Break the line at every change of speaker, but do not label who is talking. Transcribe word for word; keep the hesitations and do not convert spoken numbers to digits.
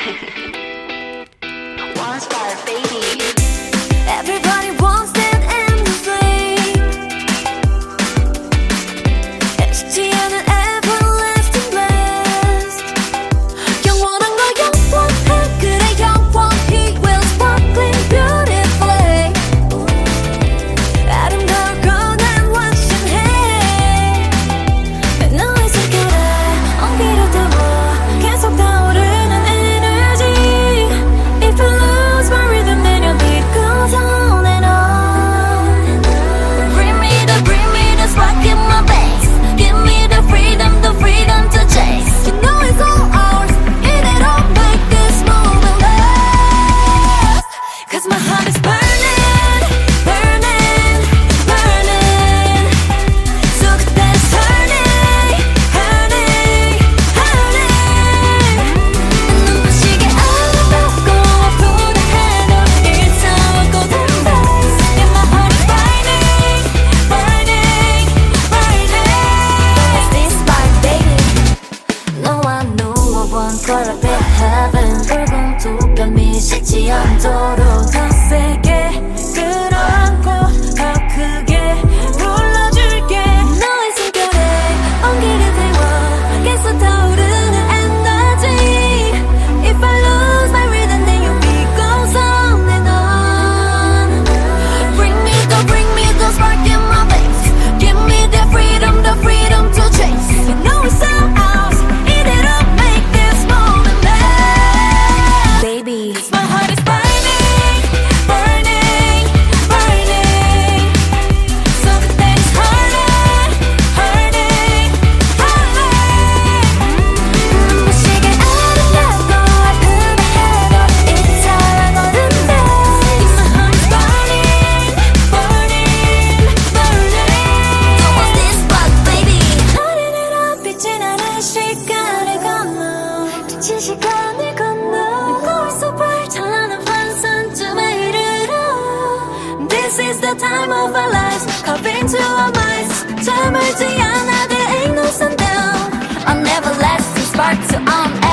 One star, baby.
Everybody wants that endlessly. 쉽지 않은 everlasting bliss. 영원한 거 영원해. 그래 영원히 will sparkling beautifully. 아름다울고 난 확신해. 너의 숨결에 온기를 태워 계속 타오르는 energy. If I lose my rhythm then your beat goes on and on. Bring me the, bring me the spark in my veins. Give me the freedom, the freedom to chase. You know it's all ours. 이대로 make this moment last. Cause my heart is burning, burning, burning. So 그대's hurting, hurting, hurting. 눈부시게 아름답고 아프다 해도 일상하고든 best. Yeah, my heart is burning, burning, burning. It's this spark, baby. No, I know I want color be heaven. 붉은 두 뺨이 식지 않도록 더 세게 끌어안고 더 크게 불러줄게. 너의 숨결에 온기를 태워 계속 타오르는 energy. If I lose my rhythm then your beat goes on and on. Bring me the, bring me the spark in my veins. Give me the freedom, the freedom to chase. You know it's all ours. 이대로 make this moment last. Baby, my heart is burning, burning, burning. So 그대's hurting, hurting, hurting. 눈부시게 아름답고 아프다 해도 이상하거든 best. My heart is burning, burning, burning. So what's this spark, baby? 어린이로 빛이 나는 시간을 건너 빛이 시간을 건너 거울 속 bright 찬란한 환상쯤에 이르러. This is the time of our lives. Carve into our minds. 잠을지 않아 there ain't no sundown. A never lasting spark to on